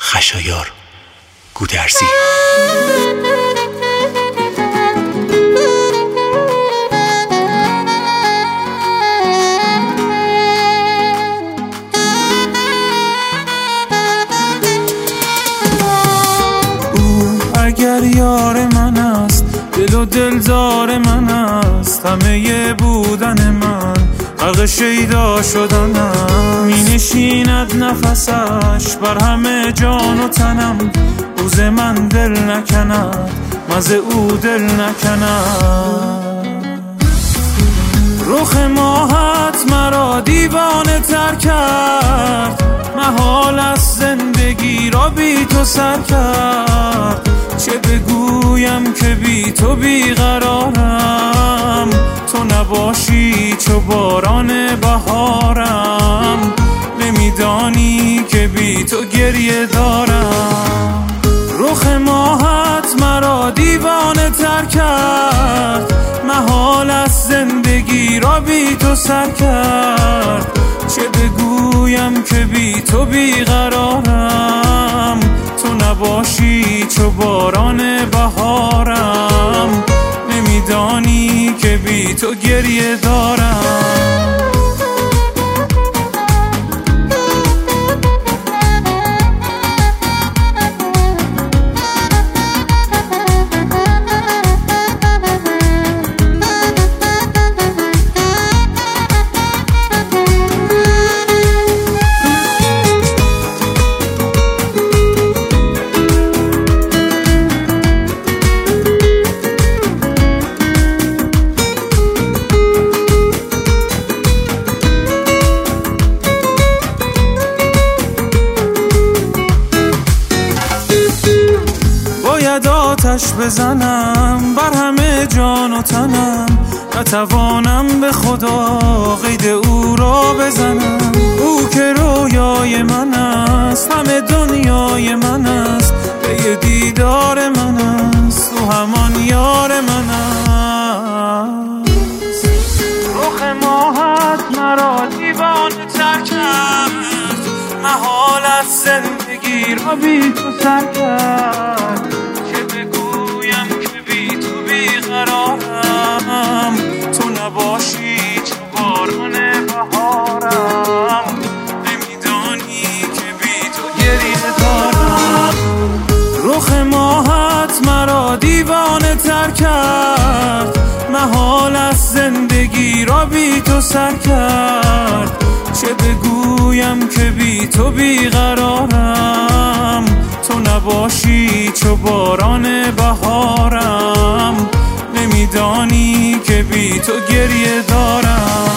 خشایار گودرزی. اگر یار من است، دل و دلدار من است، همه بودن من غرق شیدا شدنم. می نشیند نفسش بر همه جان و تنم، روز من دل نکند، مزه او دل نکند. رخ ماهت مرا دیوانه تر کرد، محال است زندگی را بی تو سر کرد. چه بگویم که بی تو بیقرارم، تو نباشی چو باران بهارم. نمیدانی که بی تو گریه دارم. رخ ماهت مرا دیوانه تر کرد، محال است زندگی را بی تو سر کرد. چه بگویم که بی تو بیقرارم، تو نباشی چو باران بهارم. نمیدانی که بی تو گریه دارم. آتش بزنم بر همه جان و تنم، نتوانم به خدا قید او را بزنم. او که رویای من است، همه دنیای من است، به دیدار من است، او همان یار من است. رخ ماهت مرا دیوانه تر کرد، محال است زندگی را بی تو سر کرد. تو نباشی چو باران بهارم. نمیدانی که بی تو گریه دارم. رخ ماهت مرا دیوانه تر کرد، محال است زندگی را بی تو سر کرد. چه بگویم که بی تو بیقرارم، تو نباشی چو باران بهارم. نمیدانی که بی تو گریه دارم.